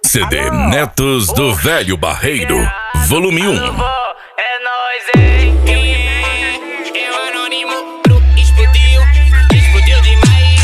CD Netos do Velho Barreiro, volume 1. É nóis, hein? Eu anônimo, explodiu demais.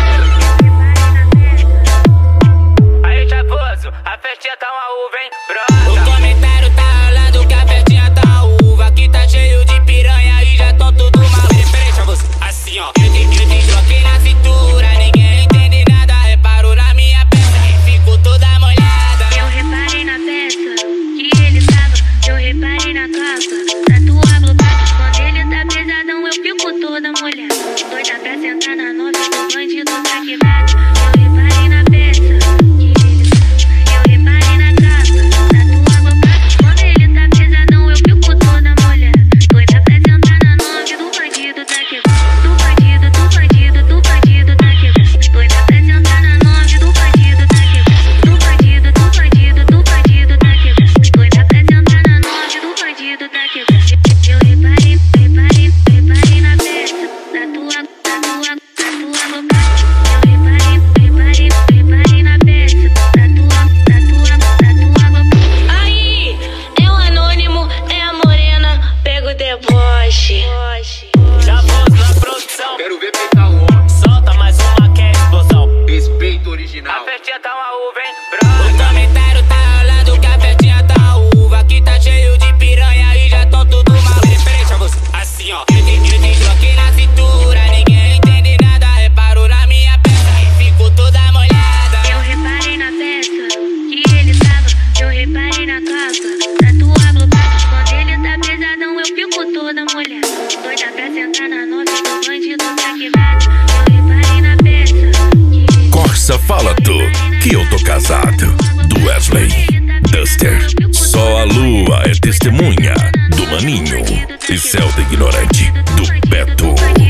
Aí, chavoso, a festinha tá uma uva, hein? Brota. O comentário tá rolando que a festinha tá uma uva. Aqui tá cheio de piranha e já tão tudo mal. Peraí, chavoso, assim ó. Eu te troquei na cintura, ninguém entende nada. Reparou na minha peça e ficou toda molhada. Eu reparei na peça que ele tava, eu reparei na capa da tua blusa. Quando ele tá pesadão eu fico toda molhada. Doida pra sentar na nove do bandido tá quebrado. Eu reparei na peça que ele tava, eu reparei na capa da tua blusa. Quando ele tá pesadão eu fico toda molhada. Doida pra sentar na nove do bandido tá quebrado. Do bandido tá quebrado. Doida pra sentar na nove do bandido tá quebrado. Do bandido tá quebrado. Doida pra sentar na nove do bandido tá quebrado. Eu reparei na peça da tua boca. Eu reparei na peça da tua boca. Aí, é o anônimo, é a morena, pega o deboche. Chavoso na produção. Quero ver peitar o homem. Solta mais uma que é explosão. Respeito original. A festinha tá uma uva, hein? Brota. O comentário tá rolando que a festinha tá uma uva. Aqui tá cheio de piranha e já tão tudo mal. Peraí, chavoso, assim ó. Eu te troquei na cintura, ninguém entende nada. Reparou na minha peça e ficou toda molhada. Eu reparei na peça que ele tava, eu reparei na capa da tua blusa. Quando ele tá pesadão eu fico toda molhada. Doida pra sentar na nove do bandido tá quebrado. Eu reparei na peça que ele Corsa Fala Tu, que eu tô casado, do Wesley. Duster, só a lua é testemunha, do Maninho. E Celta Ignorante, do Beto.